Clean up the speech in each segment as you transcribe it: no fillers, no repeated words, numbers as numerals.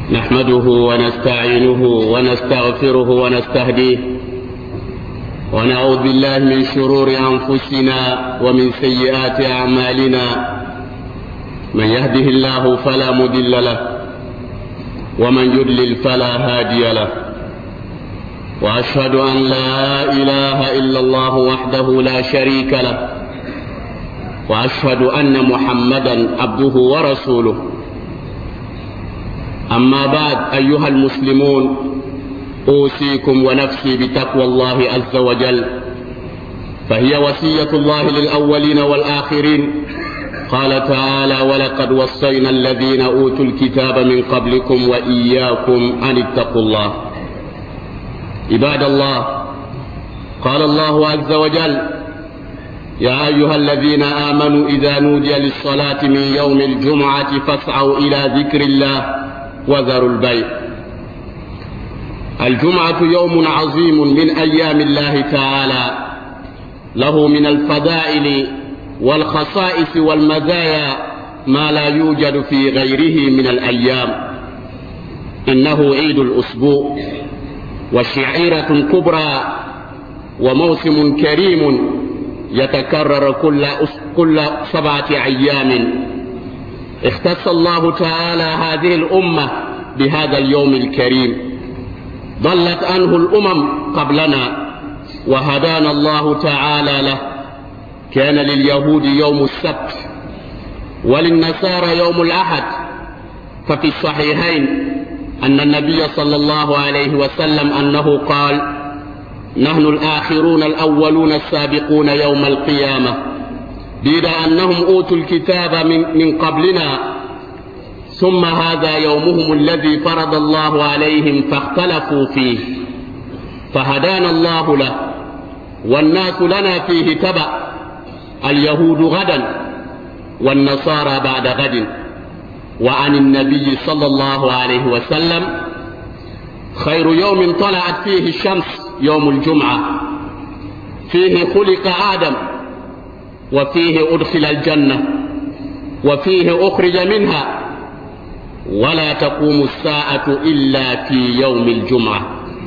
نحمده ونستعينه ونستغفره ونستهديه ونعوذ بالله من شرور أنفسنا ومن سيئات أعمالنا. من يهده الله فلا مضل له ومن يضلل فلا هادي له، وأشهد أن لا إله إلا الله وحده لا شريك له، وأشهد أن محمدا عبده ورسوله. أما بعد، أيها المسلمون، أوصيكم ونفسي بتقوى الله عز وجل، فهي وصية الله للأولين والآخرين. قال تعالى: ولقد وصينا الذين أوتوا الكتاب من قبلكم وإياكم أن اتقوا الله. عباد الله، قال الله عز وجل: يا أيها الذين آمنوا إذا نودي للصلاة من يوم الجمعة فاسعوا إلى ذكر الله وذروا البيع. الجمعة يوم عظيم من أيام الله تعالى، له من الفضائل والخصائص والمزايا ما لا يوجد في غيره من الأيام. إنه عيد الأسبوع وشعيرة كبرى وموسم كريم يتكرر كل 7 أيام. اختص الله تعالى هذه الأمة بهذا اليوم الكريم، ضلت عنه الأمم قبلنا وهدانا الله تعالى له. كان لليهود يوم السبت وللنصارى يوم الأحد. ففي الصحيحين أن النبي صلى الله عليه وسلم أنه قال: نحن الآخرون الأولون السابقون يوم القيامة، بيد أنهم أوتوا الكتاب من قبلنا، ثم هذا يومهم الذي فرض الله عليهم فاختلفوا فيه، فهدانا الله له، والناس لنا فيه تبع، اليهود غدا والنصارى بعد غد. وعن النبي صلى الله عليه وسلم: خير يوم طلعت فيه الشمس يوم الجمعة، فيه خلق آدم، وفيه أدخل الجنة، وفيه أخرج منها، ولا تقوم الساعة إلا في يوم الجمعة.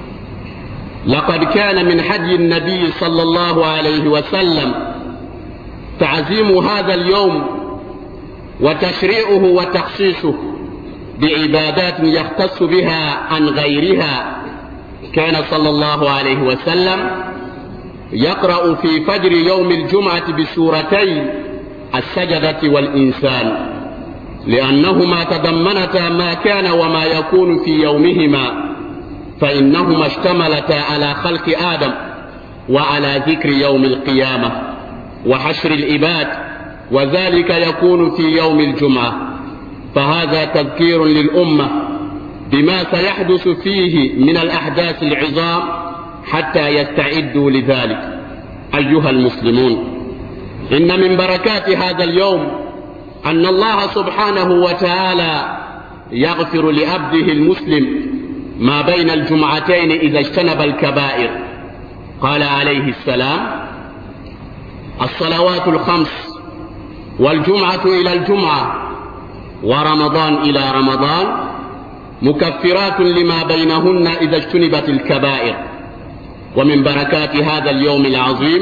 لقد كان من هدي النبي صلى الله عليه وسلم تعظيم هذا اليوم وتشريعه وتخصيصه بعبادات يختص بها عن غيرها. كان صلى الله عليه وسلم يقرأ في فجر يوم الجمعة بسورتي السجدة والإنسان، لأنهما تضمنتا ما كان وما يكون في يومهما، فإنهما اشتملتا على خلق آدم وعلى ذكر يوم القيامة وحشر العباد، وذلك يكون في يوم الجمعة. فهذا تذكير للأمة بما سيحدث فيه من الأحداث العظام حتى يستعدوا لذلك. أيها المسلمون، إن من بركات هذا اليوم أن الله سبحانه وتعالى يغفر لعبده المسلم ما بين الجمعتين إذا اجتنب الكبائر. قال عليه السلام: الصلوات ال5 والجمعة إلى الجمعة ورمضان إلى رمضان مكفرات لما بينهن إذا اجتنبت الكبائر. ومن بركات هذا اليوم العظيم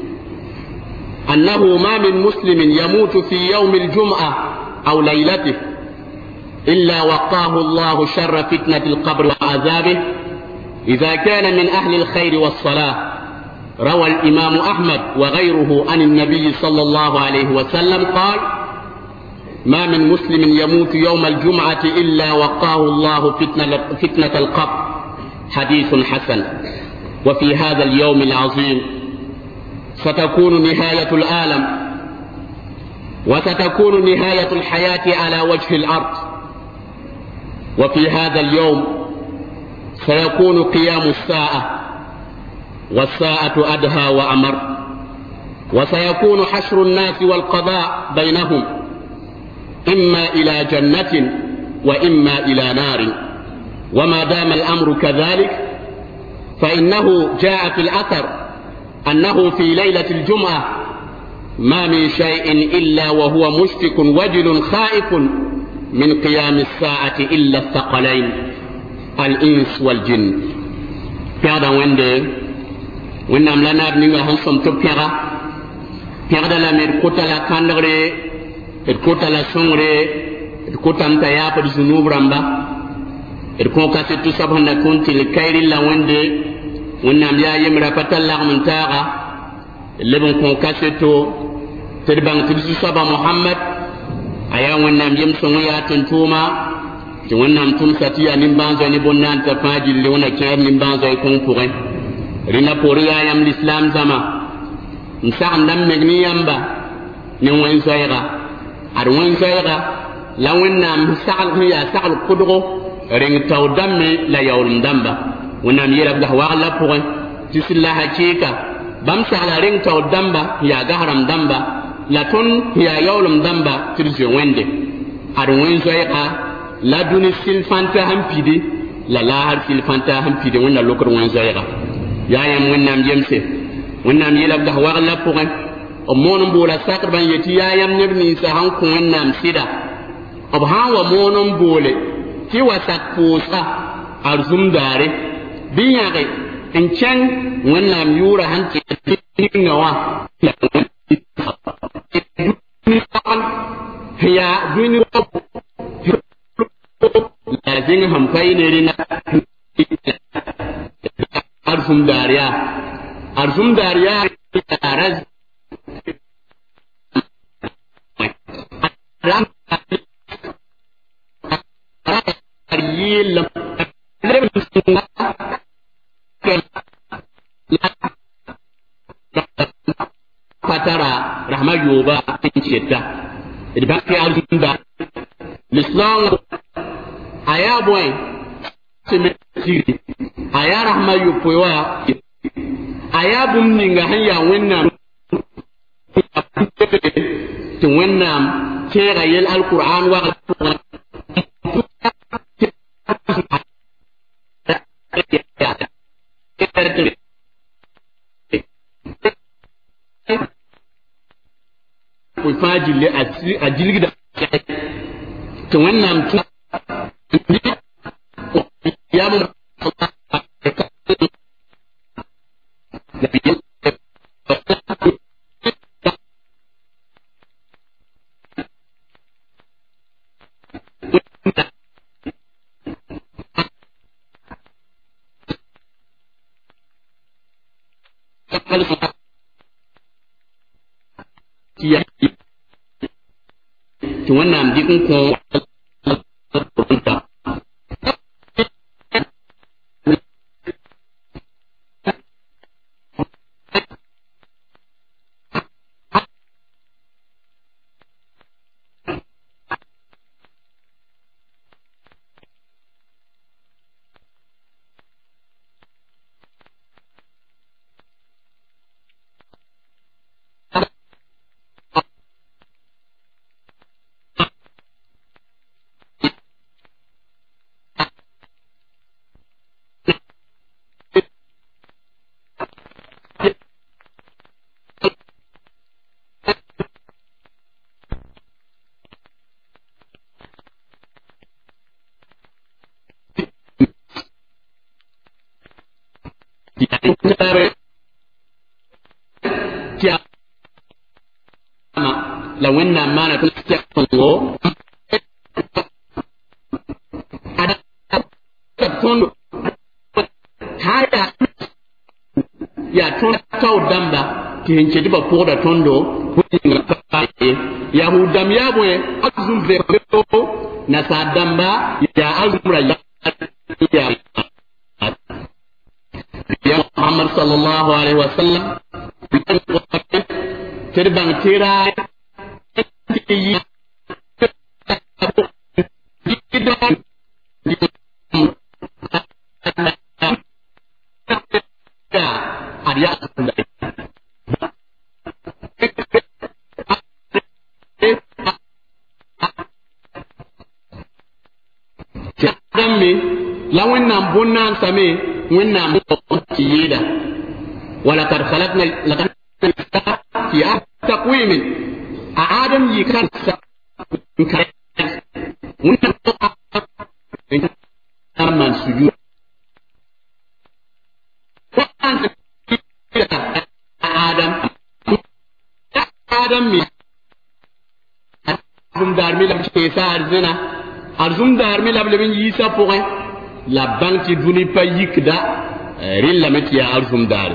أنه ما من مسلم يموت في يوم الجمعة أو ليلته إلا وقاه الله شر فتنة القبر وعذابه إذا كان من أهل الخير والصلاة. روى الإمام أحمد وغيره عن النبي صلى الله عليه وسلم قال: ما من مسلم يموت يوم الجمعة إلا وقاه الله فتنة القبر. حديث حسن. وفي هذا اليوم العظيم ستكون نهاية العالم، وستكون نهاية الحياة على وجه الأرض. وفي هذا اليوم سيكون قيام الساعة، والساعة أدهى وأمر، وسيكون حشر الناس والقضاء بينهم، إما إلى جنة وإما إلى نار. وما دام الأمر كذلك فإنه جاء في الأثر أنه في ليلة الجمعة ما من شيء إلا وهو مشفق وجل خائف من قيام الساعة إلا الثقلين الإنس والجن بيادا ويندي ونام لنا بنيغا هنسوم تبكيغا بيادا لامير كوتا لا كاندغري كوتا لا سونغري كوتا متايا پر زنوب رمبا كون كاسيتو سبحانه كنت لكيري لا ويندي ونام يا يمرا فتلا من تاغا لبن كون كاسيتو تربان تبسي سبا محمد aya wannam yem songo ya tentuma ti wannam tum satiya nim banzo ni bonnan ta faji le wona kër nim banzo ko pouré rina poriya yam l'islam zama nsam ndam megni yamba ni wen soyra ar wen soyra la wannam sa'al ya sa'al qudro ring tawdamme la yawlum damba wannam yera ga wala pouré ti silla hakika bam sa'ala ring tawdamba ya gaharam damba la ton ya yawlum damba tirje wende ar wen zoyqa la duni silfanta hampidi la har silfanta hampidi wonna lokor wen zoyqa ya yam wonnam jemse wonnam yela ga wala pogan o monon bola sakr ban yeti ya yam nebni sa han ko wonnam sida ob ha wa monon bole ti wasak pusa ar zumdare biyare en chen wonnam yura hanti ngawa ya duni lazim ham kai ne rina arzum dariya raz fatara rahma yoba tincheta idbaki arzunda l'islam aya boy semeti aya rahma yopowa aya bumninga hanya wenna to wenna tera yel alquran wa faji le ajilgi da to wannan ya mu to wannan dikin ko la wenna mana to tekko ada tondo haya ya ton taw damba kenche diba poda tondo ya hudam ya boye azum be na sa damba ya azumra ya Muhammad sallallahu alaihi wasallam terbang tirai lawenna bonna same wenna mutiyida wala kad khalaqna laqad fi taqwim adam yikan man sujud adam mi arzum dar mi lam ke sa arzena arzum dar mi lam le yisa pourrait la banque duni pa yikda rilla metiya arzum dar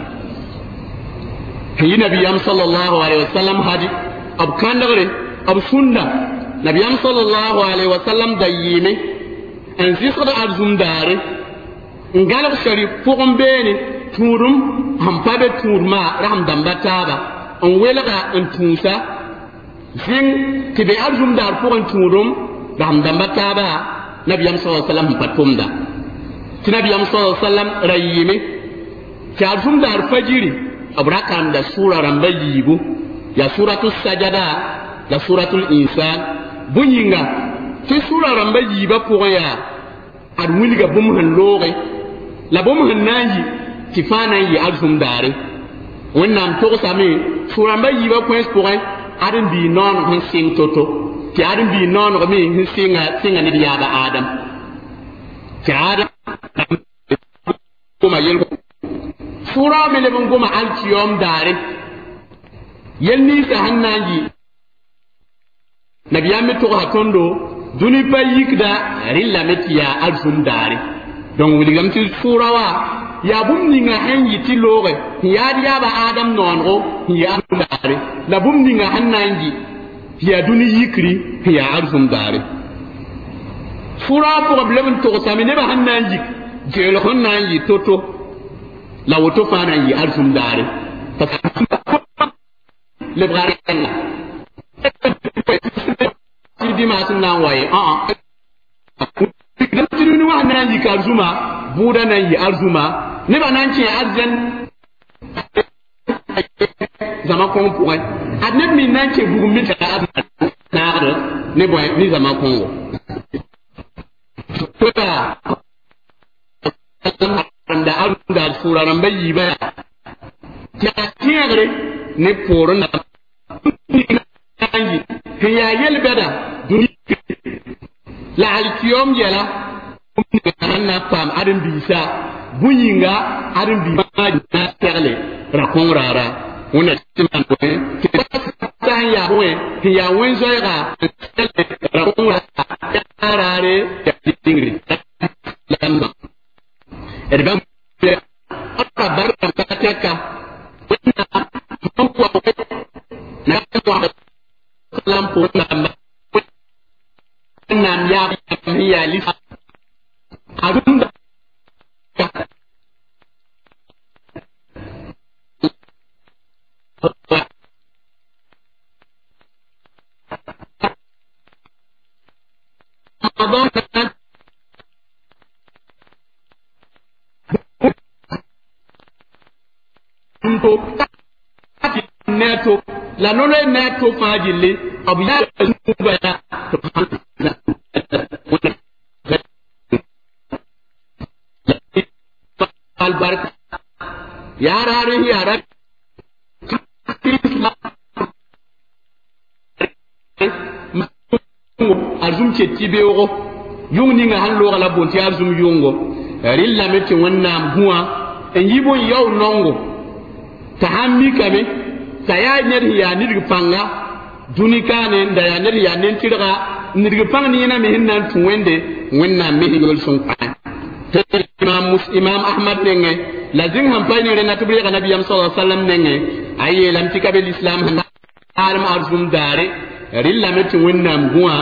hi nabiyam sallallahu alaihi wasallam hadi ab kandare ab sunna nabiyam sallallahu alaihi wasallam dayime en zikra arzum dar ngalab sharif pour mbeni turum hampabe turma ram dambataba on welga en tunsa zin tibe arzum dar pour en turum ram dambataba nabiyam sallallahu alaihi wasallam patumda nabiyam sallallahu alaihi wasallam rayime ti arzum dar fajiri abrakan da sura ramba yibu ya suratul sajada la suratul insan bunyinga ti sura ramba yiba pour ya ad wiliga bum han lore la bum han nanji ti fana yi arzum dare wonnam to sami sura ramba yiba point pour adin bi non hin sing toto ti adin bi non mi hin singa ni ya ba adam ti adam kuma yel sura mele bangoma alkiyom dare yelni ka hannanji nabiyami to hatondo duni payikda rilla metiya arzum dare donc wiligam ti sura wa ya bumni nga hanji ti lore ya diya ba adam nongo ya dare la bumni nga hannanji ya duni yikri ya arzum dare sura problem to samine ba hannanji jelo hannanji toto la woto fana yi arzum dare parce que le brare ti di ma sun nan waye dan tiru ni wa nan yi arzuma buda nan yi arzuma ne ba nan ce arzen zama kon pour adnet mi nan ce bugu mi ta na ne boy ni zama kongo da arunda sura nan bayi ba ta tiyare ne poron na kanji ya yel beda duni la alkiyom yela na pam adin bisa bunyinga adin bi ma na terle rakon rara wona timan ko ta ya we ya wenzo ya rakon rara ya tingri lamba edban ata barka kataka wona mampo na kwa lampo na ya ya li adunda neto la nono neto fajille abu ya zuba ya albarka yarare yara azum ce tibeo yung ni nga hallo la bonti azum yungo rilla meti wannan huwa en yibo yaw nongo tahammi kame saya neri ya nirgi panga dunikane nda ya neri ya nentirga nirgi pang ni na mehin nan tuwende wenna mehi gol son pa imam ahmad nenge lazim hampay ne na tabriya nabi sallallahu alaihi wasallam nenge ayi lam tikabe islam handa alam arzum dare rilla meti wenna mbuwa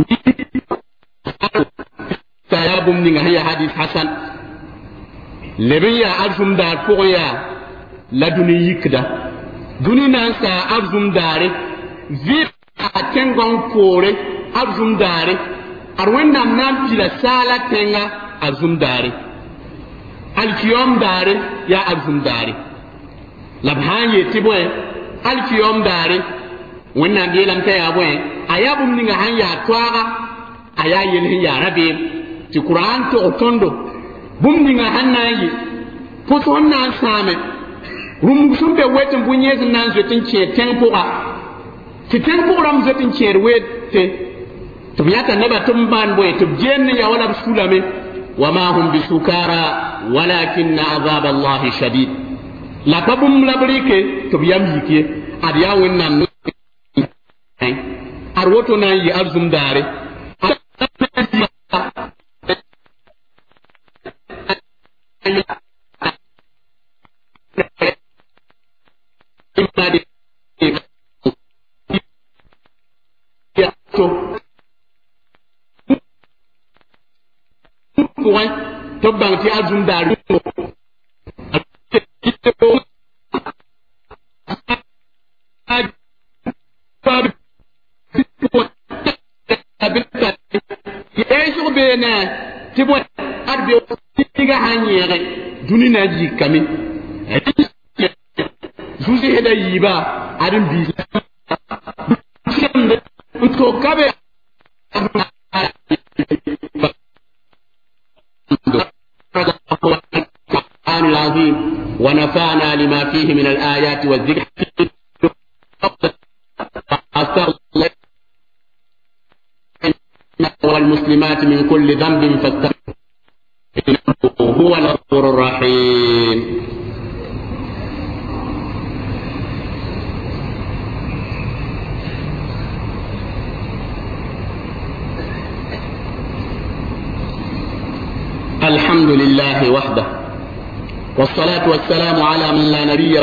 saya bum ni nga ya hadith hasan lebiya arzum dar pour ya la duni yikda duni nan sa arzum dare vi a tengon kore arzum dare arwenda nan pila sala tenga arzum dare alkiyom dare ya arzum dare labhanye tiboe alkiyom dare wannan gelam ta ya boe ayabum ninga hanya twaga ayayel ya rabe ti qur'an to otondo bum ninga hannayi poto nan same rum sumbe wetin bunye nan zetin ce tempora ti tempora mu zetin ce wete to biata neba tumban boy to jenne ya wala sulame وما هم بسكارى ولكن عذاب الله شديد لا تبم لبريك تبيام يكي أديا ونن أروتنا يأرزم داري tobang ti azum daru yesu bena ti bo arbe tiga hanyere dunina ji kami zuzi heda yiba arin bi to kabe العظيم ونفعنا لما فيه من الآيات والذكر والمسلمات من كل ذنب فاستغفر هو الغفور الرحيم. الحمد لله وحده والصلاة والسلام على من لا نبي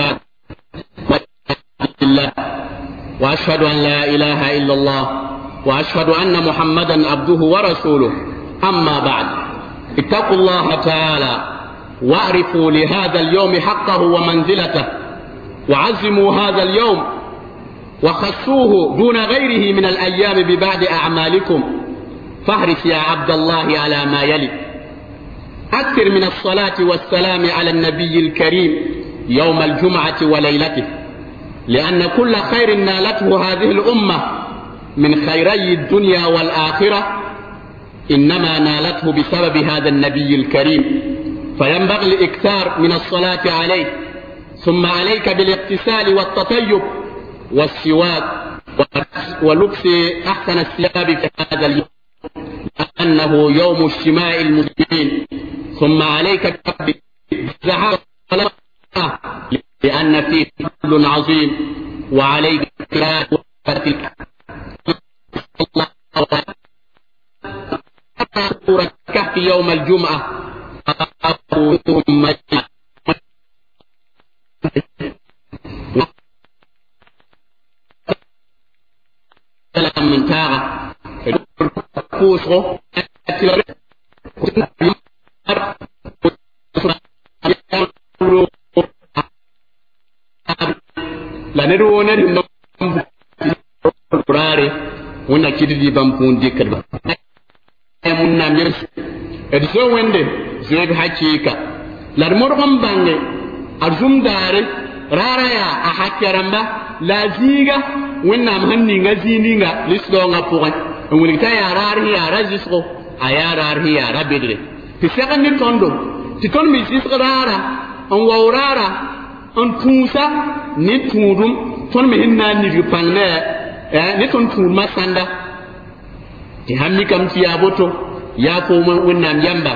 بعده وأشهد أن لا إله إلا الله وأشهد أن محمدا عبده ورسوله. أما بعد اتقوا الله تعالى واعرفوا لهذا اليوم حقه ومنزلته وعزموا هذا اليوم وخصوه دون غيره من الأيام ببعد أعمالكم. فاحرص يا عبد الله على ما يلي: أكثر من الصلاة والسلام على النبي الكريم يوم الجمعة وليلته، لأن كل خير نالته هذه الأمة من خيري الدنيا والآخرة إنما نالته بسبب هذا النبي الكريم، فينبغي الإكثار من الصلاة عليه، ثم عليك بالاغتسال والتطيب والسواك ولبس أحسن الثياب في هذا اليوم لأنه يوم اجتماع المسلمين، ثم عليك بالذهاب لأن فيه فضل عظيم، وعليك قراءة سورة الكهف يوم الجمعة من تاغة كوسو la ne do na dim no kurare wona kidi bam pun dikkat ba e mun na mir e so wende zebe hakika la mor gam bange arzum dare rara ya a hakkaramba la ziga wonna hanni nga zininga lisdo nga pugan woni ta ya rari ya rajisko aya rari ya rabidre ti sekan ni tondo ti ton mi sisrara on wawrara on tusa ni tudum ton mi hinna ni panne ni ton tur masanda ti hammi kam ti aboto ya ko wonnam yamba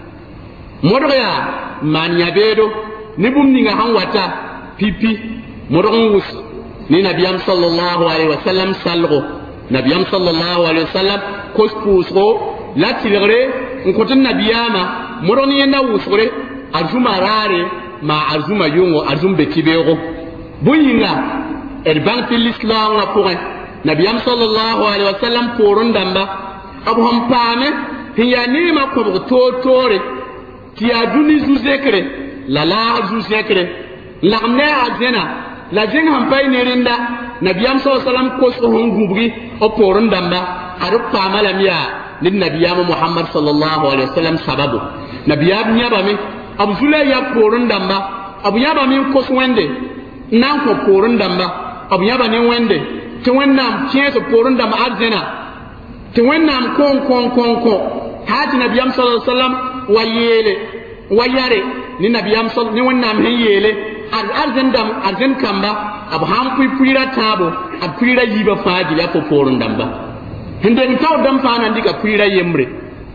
modya man yabedo ni bum ni nga han wata pipi modon wus ni nabiyam sallallahu alaihi wasallam salgo nabiyam sallallahu alaihi wasallam kospusro la tilre nkotin nabiyama modon yenda wusre arjuma rare ma arjuma yongo arzumbe kibego bunyinga erban fil islam na pour nabiyam sallallahu alaihi wasallam porun damba abu hampame hiya ni ma ko totore ti aduni zuzekre la zuzekre lamne azena la jeng hampay ne rinda nabiyam sallallahu alaihi wasallam ko so hongubri o porun damba adu pamala miya ni nabiyam muhammad sallallahu alaihi wasallam sababu nabiyam nyabami abu zule ya porun damba abu yaba min ko wende nan ko porun damba abu yaba ni wende ti wennam tieso porun damba azena ti wennam kon hati nabiyam sallallahu alaihi wasallam wayele wayare ni nabiyam sallallahu ni wennam heyele arzen kamba abu ham puira tabo ab puira yiba faadi ya ko porun damba hinde taw dam fa nan diga puira yemre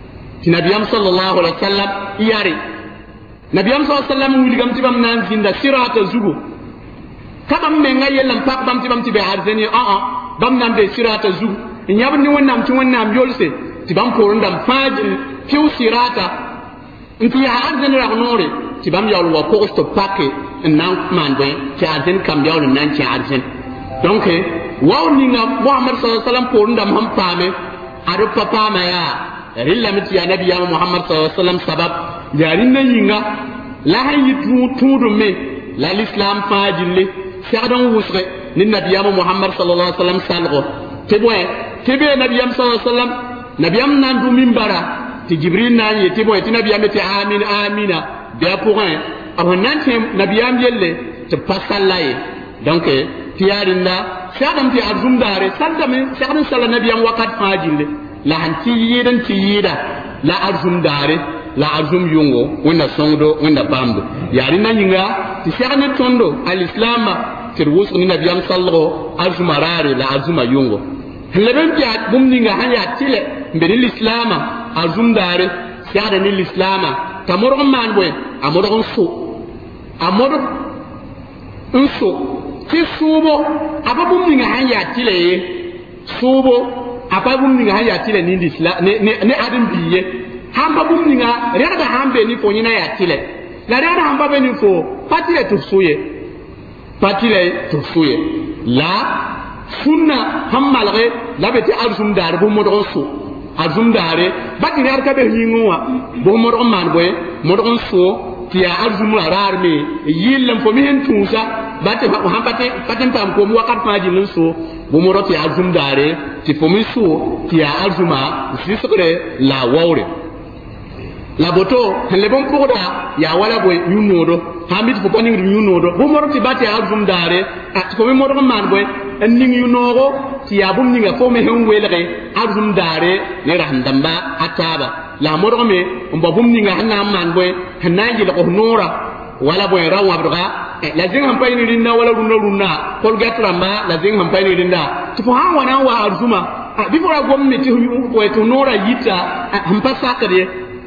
ti nabiyam sallallahu alaihi wasallam yare nabiyam sallallahu alaihi wasallam wuligam ti bam nan zinda sirata zugo kabam me nga yelam pak bam ti be arzeni bam nan be sirata zugo nyab ni wonnam ti wonnam yolse ti bam ko ndam faji fiu sirata nti ya arzeni ra nore ti bam yawl wa ko sto pakke nan man be ti arzen kam yawl nan ti arzen donc waw ni nga Muhammad sallallahu alaihi wasallam ko ndam ham pame ado papa ma ya rilla miti ya nabi ya Muhammad sallallahu alaihi wasallam sabab yarin na yinga la hayi tudu me la l'islam fajille sadan wusre ni nabi ya Muhammad sallallahu alaihi wasallam salgo te be nabi ya sallallahu alaihi wasallam nabi am nan du mimbara ti jibril nan ye te boy ti nabi ya meti amina de point avant nan te nabi ya yelle te pasalaye donc ti yarinda sadam ti azum dare sadam sala nabi ya wakat fajille la hanti yidan ti yida la azum dare la azum yungo wenda songdo wenda bamdo yari na nyinga ti shagane tondo al-islam ti rusul ni nabiyam sallallahu azum arare la azum yungo leben ti bum ninga hanya tile mberi l'islam azum dare shagane ni l'islam tamoro man boy amoro unso ti subo ababum ninga hanya tile subo apabum ninga hanya tile ni l'islam ne adam biye hamba bum ninga rada hambe ni fo nyina ya tile la rada hamba be ni fo patile tusuye la sunna hammalre la beti arzum dar bu modon so arzum dare bakini arka be hinwa bu modon man boy modon so tiya arzum ararme yillam fo mi hen tunsa batte hambate patem pam ko mu wakat faji nun so bu modon ti arzum dare ti fo mi so tiya arzuma sisre la wawre la boto le bon poda ya wala boy yunodo hamit fo paning yunodo bo moro ti bati azum dare at ko mi moro man boy enning yunogo ti ya bum ninga fo me hen welere azum dare ne rahandamba ataba la moro me mbo bum ninga hanna man boy hanaji ko nora wala boy rawa abduga la zing ham payni rinna wala runna kol gatramba la zing ham payni rinna to fo ha wana wa azuma bifora gomnati boy to nora yita ham pasakade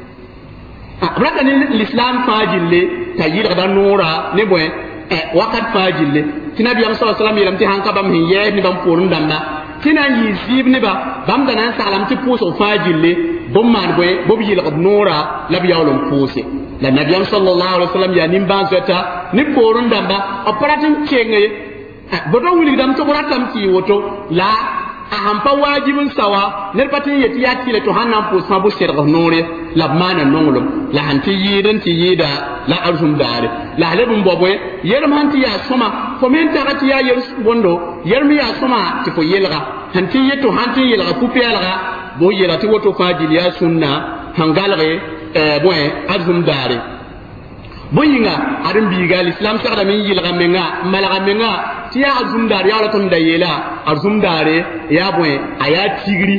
raka ni l'islam fajille tayir da nura ne boy wakat fajille tinabi am sallallahu alaihi wasallam yelam ti hanka bam hin ye ni bam porun danda tinan yi zib ne ba bam da nan salam ti puso fajille bom man boy bob yil qad nura la bi yawlum puse la nabi am sallallahu alaihi wasallam ya nim ban zata ni porun danda operatin kenge bodo wuli dam to boratam ti woto la ahampa wajibun sawa ner patin yeti ya tile to hanan po sabu sergo nore la mana nongolum la hanti yidan ti yida la arzum dare la halebum boboy yerum hanti ya soma fo men tagati ya yer bondo yermi ya soma ti fo yelga hanti yeto hanti yelga kupelga bo yerati woto fajil ya sunna hangalre boy arzum dare boyinga adam biga l'islam sagda min yilga menga malaga menga tiya azum dar ya la ton dayela azum dare ya boy aya tigri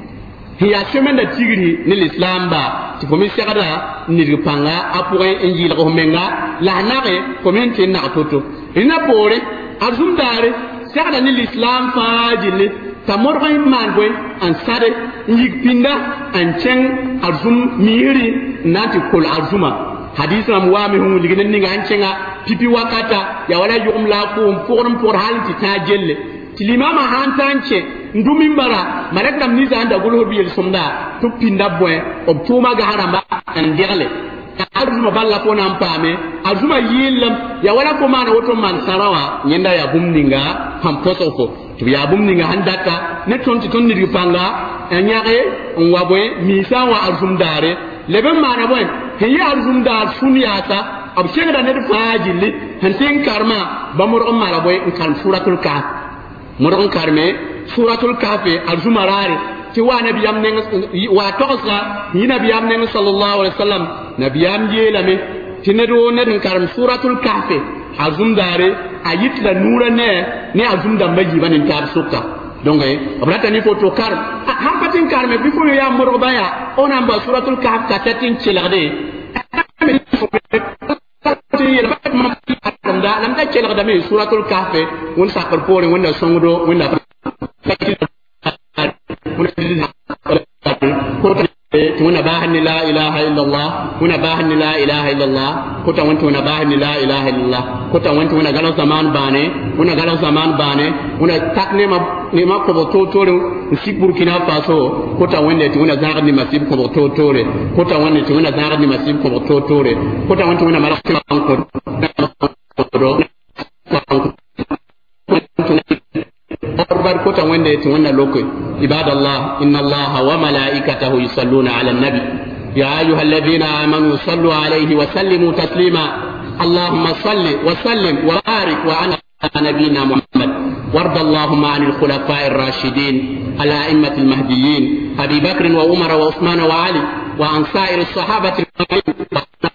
hiya chemin da tigri ni l'islam ba ti ko mi sagda ni panga apure injil ko menga la nare ko men tin na toto ina bore azum dare sagda ni l'islam fajile tamor ko man boy an sade yig pinda an cheng azum miri nati kul azuma hadith ram wa mi hu ligin ni nganchenga pipi wakata ya wala yum la ko forum for halti ta jelle tilimama hantanche ndumi mbara malak nam ni zanda gulu bi el somda to pinda boy obtuma ga haramba an dirle azuma balla ko nan pame azuma yilam ya wala ko mana woto man sarawa nyenda ya bumninga ham posofo to ya bumninga handaka ne tonti tonni ri panga anyare on wa boy misa wa azum dare leben mana boy hiya arzum da suniyata ab shegda ne fajili hantin karma ba mur mala boy in kan suratul kahf mur karme suratul kahf arzum arare ti wa nabiyam ne wa tosa ni nabiyam ne sallallahu alaihi wasallam nabiyam yelame tinedo ne karam suratul kahf arzum dare ayit la nura ne arzum da maji banin tar sukka donc abrata ni foto kar ham patin kar me bifo ya moro baya ona ba suratul kahf ka tatin chilade lam ta chilade me suratul kahf won sakar pore won songdo won da won ba hanni لا إله إلا الله هنا باهن لا إله إلا الله كتا وانت هنا باهن لا إله إلا الله كتا وانت هنا قالوا زمان باني هنا قالوا زمان باني هنا تقني ما كبتو توري نسيب بوركينا فاسو كتا وانت هنا زاغني مسيب كبتو توري كتا وانت هنا زاغني مسيب كبتو توري كتا وانت هنا ملك بانكور أربع كتا وانت هنا لوكي عباد الله إن الله وملائكته يصلون على النبي يا أيها الذين آمنوا صلوا عليه وسلموا تسليما اللهم صل وسلم وبارك وعلى نبينا محمد وارض اللهم عن الخلفاء الراشدين الأئمة المهديين أبي بكر وعمر وعثمان وعلي وعن سائر الصحابة